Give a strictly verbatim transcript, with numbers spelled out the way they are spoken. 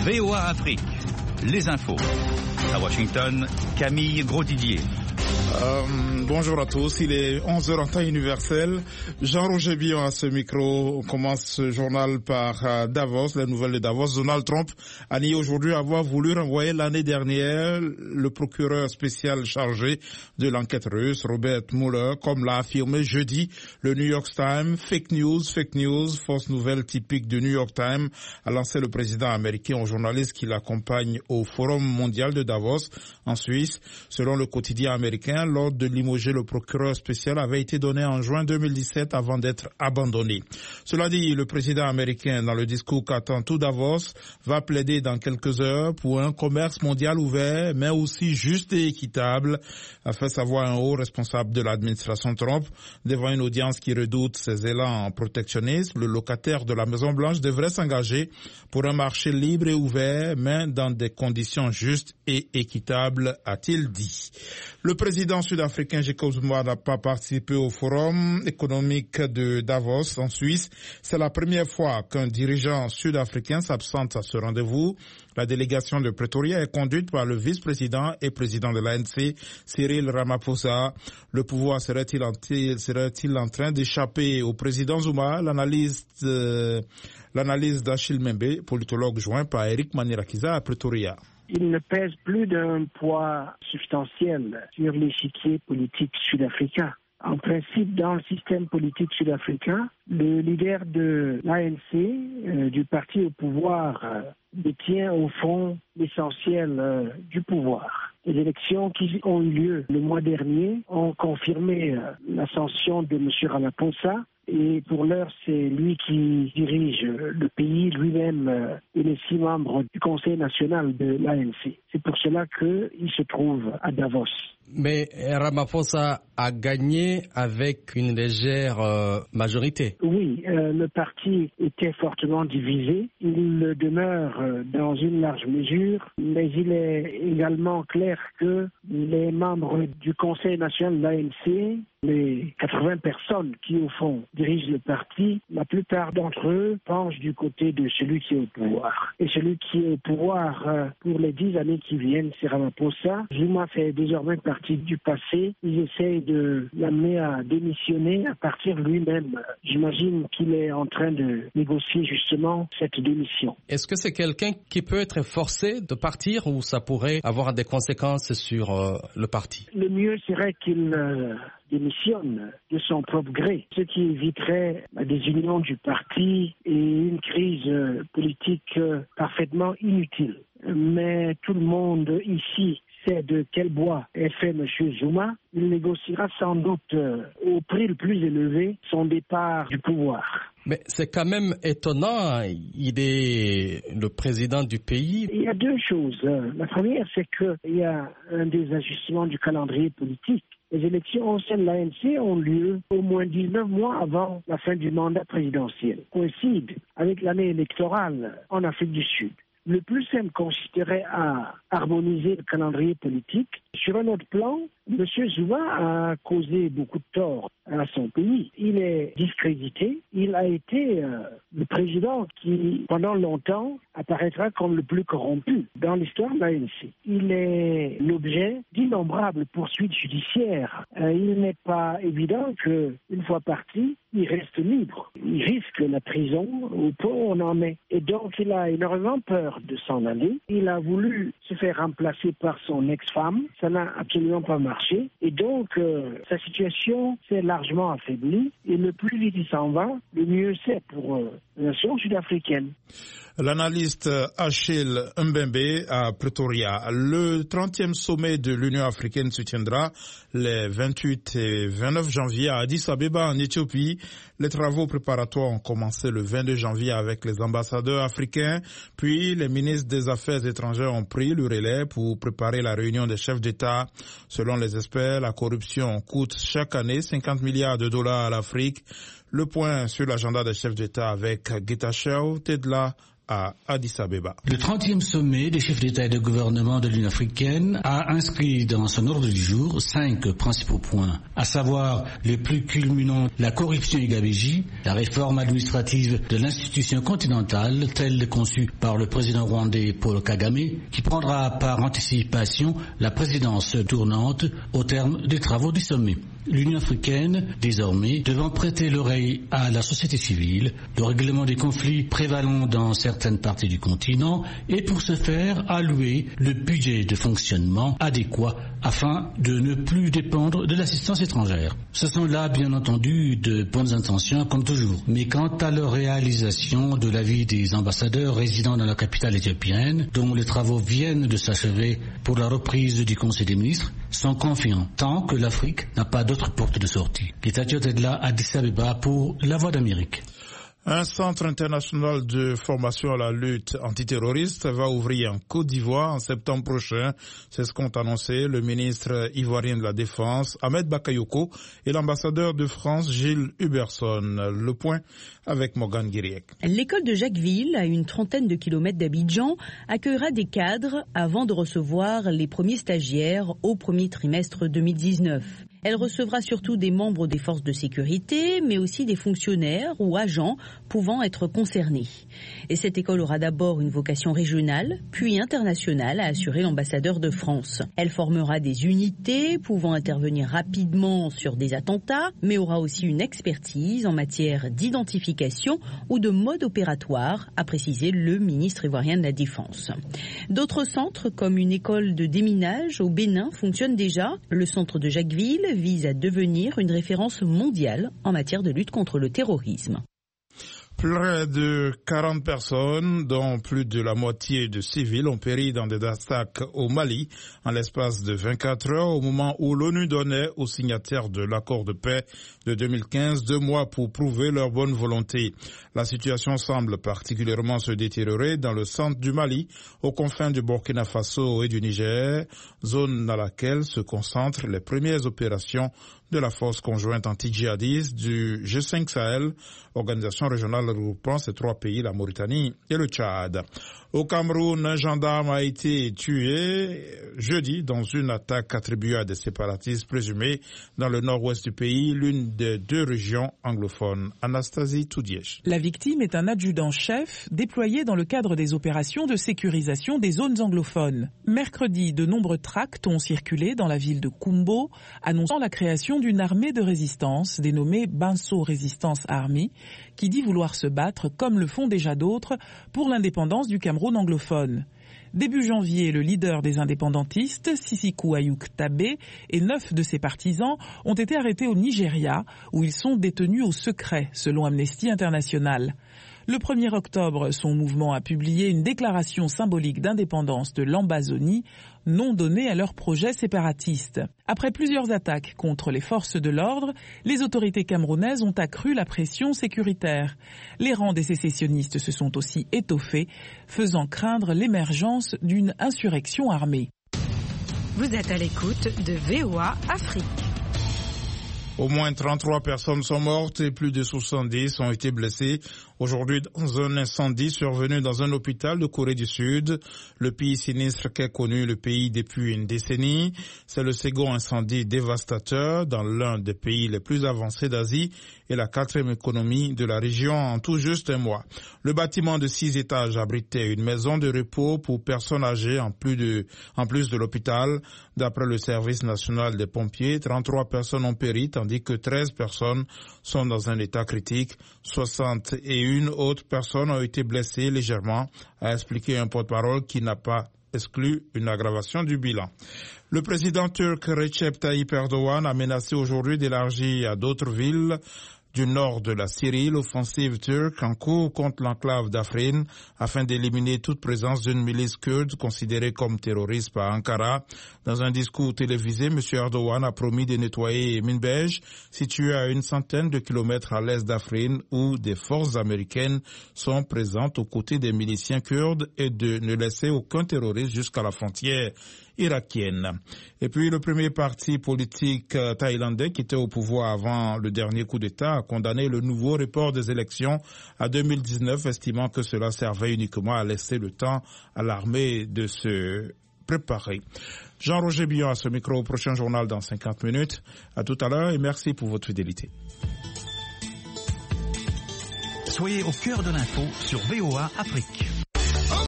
V O A Afrique, les infos. À Washington, Camille Grosdidier. Euh, bonjour à tous, il est onze heures en temps universel. Jean-Roger Billon à ce micro. On commence ce journal par euh, Davos, la nouvelle de Davos. Donald Trump a nié aujourd'hui avoir voulu renvoyer l'année dernière le procureur spécial chargé de l'enquête russe, Robert Mueller, comme l'a affirmé jeudi le New York Times. Fake news, fake news, fausse nouvelle typique du New York Times, a lancé le président américain aux journalistes qui l'accompagnent au Forum mondial de Davos en Suisse. Selon le quotidien américain, l'ordre de limoger le procureur spécial avait été donné en juin deux mille dix-sept avant d'être abandonné. Cela dit, le président américain, dans le discours qu'attend tout Davos, va plaider dans quelques heures pour un commerce mondial ouvert, mais aussi juste et équitable, a fait savoir un haut responsable de l'administration Trump. Devant une audience qui redoute ses élans en protectionnisme, le locataire de la Maison-Blanche devrait s'engager pour un marché libre et ouvert, mais dans des conditions justes et équitables, a-t-il dit. Le président sud-africain Jacob Zuma n'a pas participé au forum économique de Davos en Suisse. C'est la première fois qu'un dirigeant sud-africain s'absente à ce rendez-vous. La délégation de Pretoria est conduite par le vice-président et président de l'A N C, Cyril Ramaphosa. Le pouvoir serait-il en, serait-il en train d'échapper au président Zuma? L'analyse, euh, l'analyse d'Achille Membe, politologue joint par Eric Manirakiza à Pretoria. Il ne pèse plus d'un poids substantiel sur l'échiquier politique sud-africain. En principe, dans le système politique sud-africain, le leader de l'A N C, euh, du parti au pouvoir, euh, détient au fond l'essentiel euh, du pouvoir. Les élections qui ont eu lieu le mois dernier ont confirmé euh, l'ascension de M. Ramaphosa. Et pour l'heure, c'est lui qui dirige le pays, lui-même euh, et les six membres du Conseil national de l'A N C. C'est pour cela qu'il se trouve à Davos. Mais Ramaphosa a gagné avec une légère euh, majorité. Oui, euh, le parti était fortement divisé. Il demeure euh, dans une large mesure, mais il est également clair que les membres du Conseil national de l'A N C, les quatre-vingts personnes qui, au fond, dirigent le parti, la plupart d'entre eux penchent du côté de celui qui est au pouvoir. Et celui qui est au pouvoir euh, pour les dix années qui viennent, c'est Ramaphosa. Zuma fait désormais partie du passé. Ils essayent de l'amener à démissionner, à partir lui-même. J'imagine qu'il est en train de négocier justement cette démission. Est-ce que c'est quelqu'un qui peut être forcé de partir ou ça pourrait avoir des conséquences sur euh, le parti? Le mieux serait qu'il euh, démissionne de son propre gré, ce qui éviterait la désunion du parti et une crise euh, politique euh, parfaitement inutile. Mais tout le monde ici sait de quel bois est fait M. Zuma. Il négociera sans doute euh, au prix le plus élevé son départ du pouvoir. Mais c'est quand même étonnant, il est le président du pays. Il y a deux choses. La première, c'est qu'il y a un désajustement du calendrier politique. Les élections au sein de l'A N C ont lieu au moins dix-neuf mois avant la fin du mandat présidentiel, coïncide avec l'année électorale en Afrique du Sud. Le plus simple consisterait à harmoniser le calendrier politique. Sur un autre plan, M. Zuma a causé beaucoup de tort à son pays. Il est discrédité. Il a été euh, le président qui, pendant longtemps, apparaîtra comme le plus corrompu dans l'histoire de l'A N C. Il est l'objet d'innombrables poursuites judiciaires. Euh, il n'est pas évident qu'une fois parti, il reste libre. Il risque la prison au point où on en est. Et donc, il a énormément peur de s'en aller. Il a voulu se faire remplacer par son ex-femme. Ça n'a absolument pas marché. Et donc, euh, sa situation s'est largement affaiblie. Et le plus vite il s'en va, le mieux c'est pour euh, la nation sud-africaine. L'analyste Achille Mbembe à Pretoria. Le trentième sommet de l'Union africaine se tiendra les vingt-huit et vingt-neuf janvier à Addis Abeba en Éthiopie. Les travaux préparatoires ont commencé le vingt-deux janvier avec les ambassadeurs africains. Puis les ministres des Affaires étrangères ont pris le relais pour préparer la réunion des chefs d'État. Selon les experts, la corruption coûte chaque année cinquante milliards de dollars à l'Afrique. Le point sur l'agenda des chefs d'État avec Getachew Tedla à Addis Abeba. Le trentième sommet des chefs d'État et de gouvernement de l'Union africaine a inscrit dans son ordre du jour cinq principaux points, à savoir les plus culminants, la corruption et gabegie, la réforme administrative de l'institution continentale telle conçue par le président rwandais Paul Kagame, qui prendra par anticipation la présidence tournante au terme des travaux du sommet. L'Union africaine, désormais, devant prêter l'oreille à la société civile, le règlement des conflits prévalant dans certaines parties du continent et pour ce faire allouer le budget de fonctionnement adéquat afin de ne plus dépendre de l'assistance étrangère. Ce sont là, bien entendu, de bonnes intentions comme toujours. Mais quant à leur réalisation de l'avis des ambassadeurs résidant dans la capitale éthiopienne, dont les travaux viennent de s'achever pour la reprise du Conseil des ministres, sont confiants tant que l'Afrique n'a pas d'autre porte de sortie. Getachew Tedla, Addis Abeba pour La Voix d'Amérique. Un centre international de formation à la lutte antiterroriste va ouvrir en Côte d'Ivoire en septembre prochain. C'est ce qu'ont annoncé le ministre ivoirien de la Défense, Ahmed Bakayoko, et l'ambassadeur de France, Gilles Huberson. Le point avec Morgane Guiriec. L'école de Jacquesville, à une trentaine de kilomètres d'Abidjan, accueillera des cadres avant de recevoir les premiers stagiaires au premier trimestre deux mille dix-neuf. Elle recevra surtout des membres des forces de sécurité, mais aussi des fonctionnaires ou agents pouvant être concernés. Et cette école aura d'abord une vocation régionale, puis internationale, a assuré l'ambassadeur de France. Elle formera des unités pouvant intervenir rapidement sur des attentats, mais aura aussi une expertise en matière d'identification ou de mode opératoire, a précisé le ministre ivoirien de la Défense. D'autres centres, comme une école de déminage au Bénin, fonctionnent déjà. Le centre de Jacquesville vise à devenir une référence mondiale en matière de lutte contre le terrorisme. Près de quarante personnes, dont plus de la moitié de civils, ont péri dans des attaques au Mali en l'espace de vingt-quatre heures au moment où l'ONU donnait aux signataires de l'accord de paix de deux mille quinze deux mois pour prouver leur bonne volonté. La situation semble particulièrement se détériorer dans le centre du Mali, aux confins du Burkina Faso et du Niger, zone dans laquelle se concentrent les premières opérations de la force conjointe anti-djihadiste du G cinq Sahel, organisation régionale regroupant ces trois pays, la Mauritanie et le Tchad. Au Cameroun, un gendarme a été tué jeudi dans une attaque attribuée à des séparatistes présumés dans le nord-ouest du pays, l'une des deux régions anglophones. Anastasie Toudièche. La victime est un adjudant-chef déployé dans le cadre des opérations de sécurisation des zones anglophones. Mercredi, de nombreux tracts ont circulé dans la ville de Kumbo, annonçant la création d'une armée de résistance dénommée Banso Resistance Army, qui dit vouloir se battre, comme le font déjà d'autres, pour l'indépendance du Cameroun anglophone. Début janvier, le leader des indépendantistes, Sisiku Ayuk Tabé, et neuf de ses partisans ont été arrêtés au Nigeria, où ils sont détenus au secret, selon Amnesty International. Le premier octobre, son mouvement a publié une déclaration symbolique d'indépendance de l'Ambazonie, non donnée à leur projet séparatiste. Après plusieurs attaques contre les forces de l'ordre, les autorités camerounaises ont accru la pression sécuritaire. Les rangs des sécessionnistes se sont aussi étoffés, faisant craindre l'émergence d'une insurrection armée. Vous êtes à l'écoute de V O A Afrique. Au moins trente-trois personnes sont mortes et plus de soixante-dix ont été blessées aujourd'hui dans un incendie survenu dans un hôpital de Corée du Sud, le pays sinistre qu'est connu le pays depuis une décennie. C'est le second incendie dévastateur dans l'un des pays les plus avancés d'Asie et la quatrième économie de la région en tout juste un mois. Le bâtiment de six étages abritait une maison de repos pour personnes âgées en plus de, en plus de l'hôpital. D'après le service national des pompiers, trente-trois personnes ont péri tandis que treize personnes sont dans un état critique. soixante et une autres personnes ont été blessées légèrement, a expliqué un porte-parole qui n'a pas exclu une aggravation du bilan. Le président turc Recep Tayyip Erdogan a menacé aujourd'hui d'élargir à d'autres villes du nord de la Syrie l'offensive turque en cours contre l'enclave d'Afrin afin d'éliminer toute présence d'une milice kurde considérée comme terroriste par Ankara. Dans un discours télévisé, M. Erdogan a promis de nettoyer Minbej, situé à une centaine de kilomètres à l'est d'Afrin, où des forces américaines sont présentes aux côtés des miliciens kurdes, et de ne laisser aucun terroriste jusqu'à la frontière irakienne. Et puis le premier parti politique euh, thaïlandais qui était au pouvoir avant le dernier coup d'État a condamné le nouveau report des élections à deux mille dix-neuf, estimant que cela servait uniquement à laisser le temps à l'armée de se préparer. Jean-Roger Billon à ce micro, au prochain journal dans cinquante minutes. À tout à l'heure et merci pour votre fidélité. Soyez au cœur de l'info sur V O A Afrique.